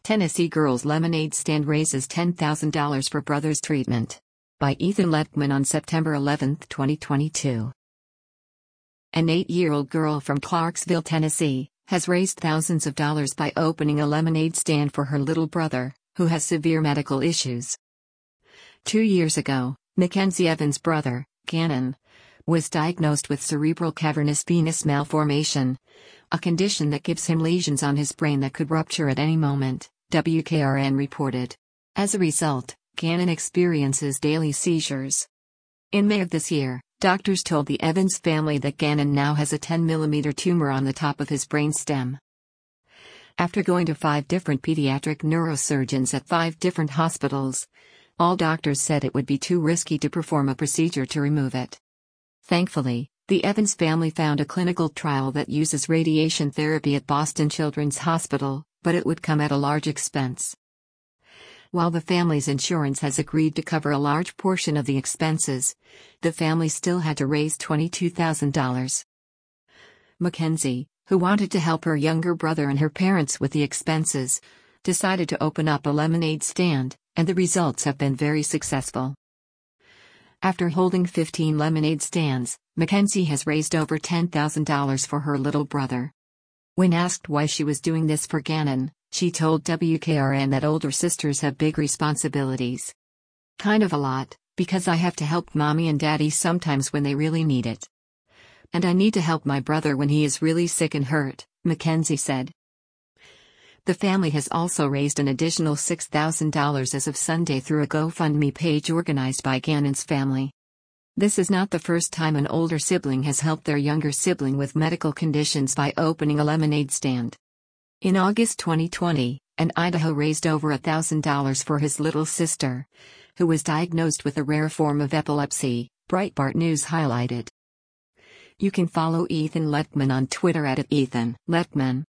Tennessee girl's lemonade stand raises $10,000 for brother's treatment. By Ethan Lettman on September 11, 2022. An 8-year-old girl from Clarksville, Tennessee, has raised thousands of dollars by opening a lemonade stand for her little brother, who has severe medical issues. 2 years ago, Mackenzie Evans' brother, Gannon, was diagnosed with cerebral cavernous venous malformation, a condition that gives him lesions on his brain that could rupture at any moment, WKRN reported. As a result, Gannon experiences daily seizures. In May of this year, doctors told the Evans family that Gannon now has a 10-millimeter tumor on the top of his brainstem. After going to 5 different pediatric neurosurgeons at 5 different hospitals, all doctors said it would be too risky to perform a procedure to remove it. Thankfully, the Evans family found a clinical trial that uses radiation therapy at Boston Children's Hospital, but it would come at a large expense. While the family's insurance has agreed to cover a large portion of the expenses, the family still had to raise $22,000. Mackenzie, who wanted to help her younger brother and her parents with the expenses, decided to open up a lemonade stand, and the results have been very successful. After holding 15 lemonade stands, Mackenzie has raised over $10,000 for her little brother. When asked why she was doing this for Gannon, she told WKRN that older sisters have big responsibilities. Kind of a lot, because I have to help mommy and daddy sometimes when they really need it. And I need to help my brother when he is really sick and hurt, Mackenzie said. The family has also raised an additional $6,000 as of Sunday through a GoFundMe page organized by Gannon's family. This is not the first time an older sibling has helped their younger sibling with medical conditions by opening a lemonade stand. In August 2020, an Idaho raised over $1,000 for his little sister, who was diagnosed with a rare form of epilepsy, Breitbart News highlighted. You can follow Ethan Lettman on Twitter at @EthanLettman.